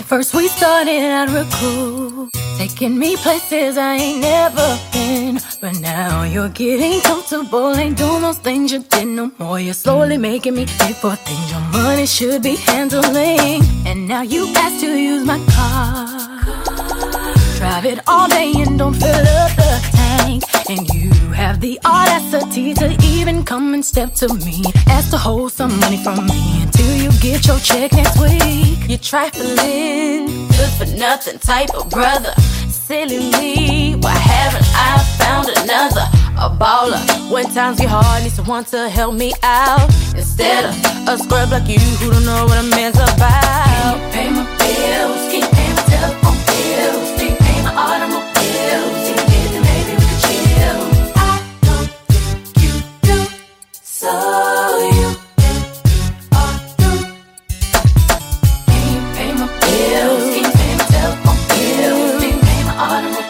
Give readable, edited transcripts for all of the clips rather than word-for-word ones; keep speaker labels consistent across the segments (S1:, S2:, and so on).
S1: First we started out real cool, taking me places I ain't never been. But now you're getting comfortable, ain't doing those things you did no more. You're slowly making me pay for things your money should be handling. And now you ask to use my car, drive it all day and don't fill up the tank. And you have the audacity to even come and step to me, ask to hold some money from me until you get your check next week. You're trifling, good for nothing type of brother. Silly me, why haven't I found another? A baller, when times get hard, need someone to help me out, instead of a scrub like you who don't know what a man's about. Can you pay my bills? Can you pay my telephone bills? Can you pay my automobiles? Can you get them, maybe we could chill? I don't think you do, so you are through. Can you pay my bills? Can you pay my telephone bills? Can you pay my automobiles?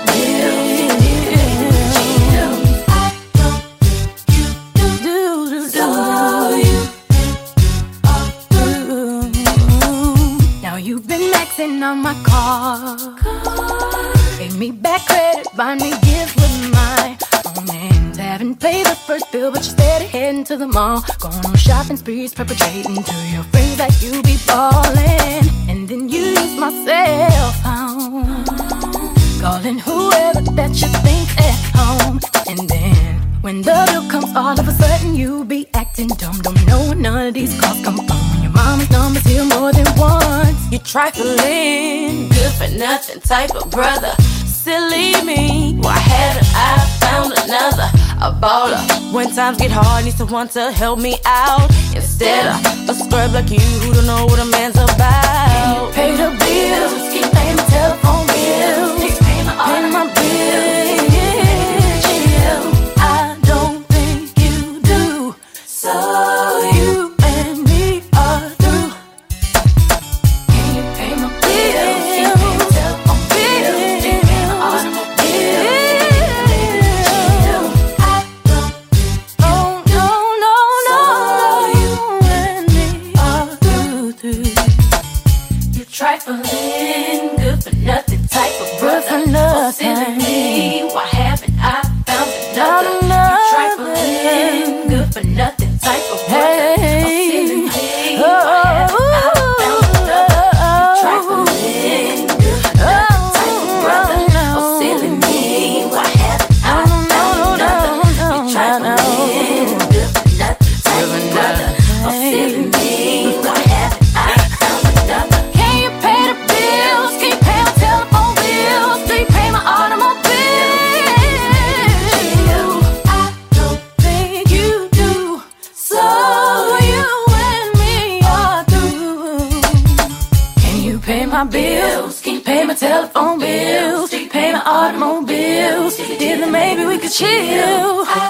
S1: On my car, gave me back credit, buy me gifts with my own hands. Haven't paid the first bill, but you're steady heading to the mall, going on shopping sprees, perpetrating to your friends that you be ballin'. And then you use my cell phone, calling whoever that you think's at home. And then when the bill comes, all of a sudden you be acting dumb. Don't know where none of these calls come from. Your mama's number's here more than once. You trifling, good for nothing type of brother. Silly me, why haven't I found another? A baller, when times get hard, need someone to help me out, instead of a scrub like you who don't know what a man's about. Can you pay the bills? Can you pay my telephone bills? Can you pay my bills? I don't think you do, so you and me are through. Can you pay my bills? Can you pay my telephone bills? Can you pay my automobile? I don't think no, you and me are through. You trifling, good for nothing type of brother. Oh, silly me, why haven't I found another? You trifling, good for nothing type of brother. Oh, silly me, why haven't I found another? You trifling, good for nothing type of brother. Oh, silly me, why haven't I found another? You trifling, good for nothing type of brother. Oh, silly me, why haven't I found another? Can you pay the bills? Can you pay my telephone bills? Do you pay my automobile? I don't think you do, so you and me are through. Can you pay my bills? Can you pay my telephone bills? Do you pay my automobiles? Then maybe we could chill.